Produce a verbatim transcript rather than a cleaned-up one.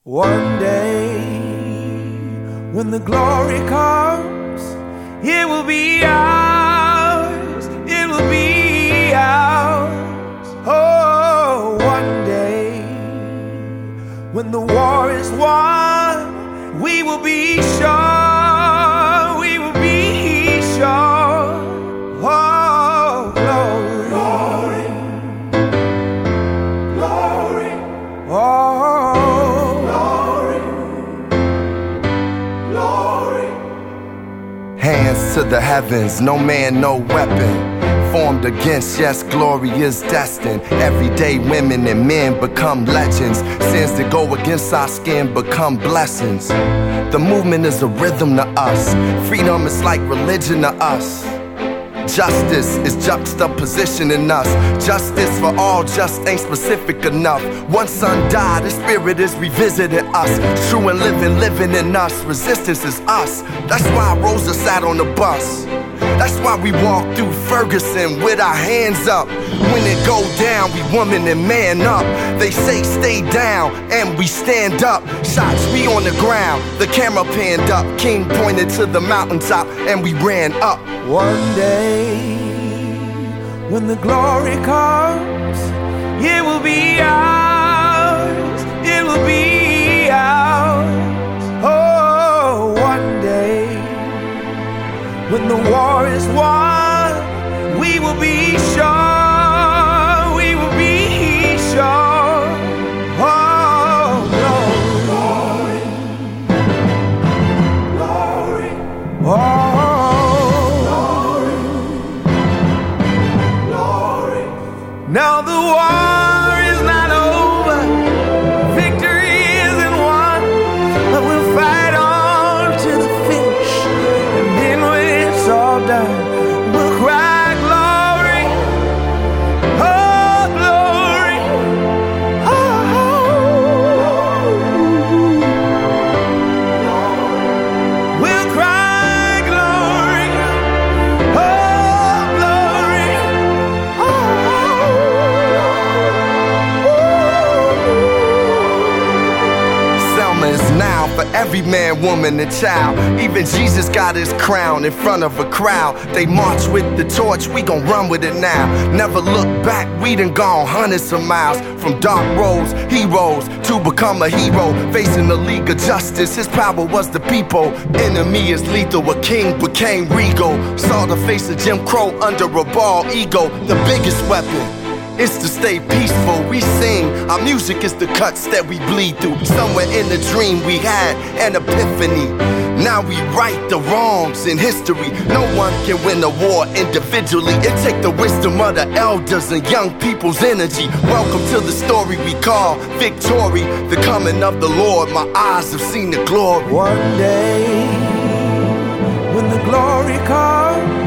One day, when the glory comes, it will be ours, it will be ours. Oh, one day, when the war is won, we will be sure, we will be sure. Oh, glory, glory, glory. Oh, hands to the heavens, no man, no weapon formed against, yes, glory is destined. Everyday women and men become legends. Sins that go against our skin become blessings. The movement is a rhythm to us. Freedom is like religion to us. Justice is juxtaposition in us. Justice for all just ain't specific enough. One son died, his spirit is revisiting us. True and living, living in us. Resistance is us. That's why Rosa sat on the bus. That's why we walk through Ferguson with our hands up. When it go down, we woman and man up. They say stay down, and we stand up. Shots, we on the ground, the camera panned up. King pointed to the mountaintop, and we ran up. One day, when the glory comes, it will be ours, it will be ours. Oh, one day, when the war is won, we will be sure, we will be sure. Oh, glory, glory, glory. Oh. Now the war is not over, victory isn't won, but we'll fight on to the finish, and then when it's all done, we'll cry glory, oh glory, oh, we'll cry glory, oh glory, oh. Is now for every man, woman, and child. Even Jesus got his crown in front of a crowd. They march with the torch, we gon' run with it now. Never look back, we done gone hundreds of miles. From dark roads, heroes, to become a hero. Facing the League of Justice, his power was the people. Enemy is lethal, a king became regal. Saw the face of Jim Crow under a bald ego. The biggest weapon it's to stay peaceful. We sing, our music is the cuts that we bleed through. Somewhere in the dream we had an epiphany. Now we right the wrongs in history. No one can win a war individually. It take the wisdom of the elders and young people's energy. Welcome to the story we call victory. The coming of the Lord, my eyes have seen the glory. One day, when the glory comes,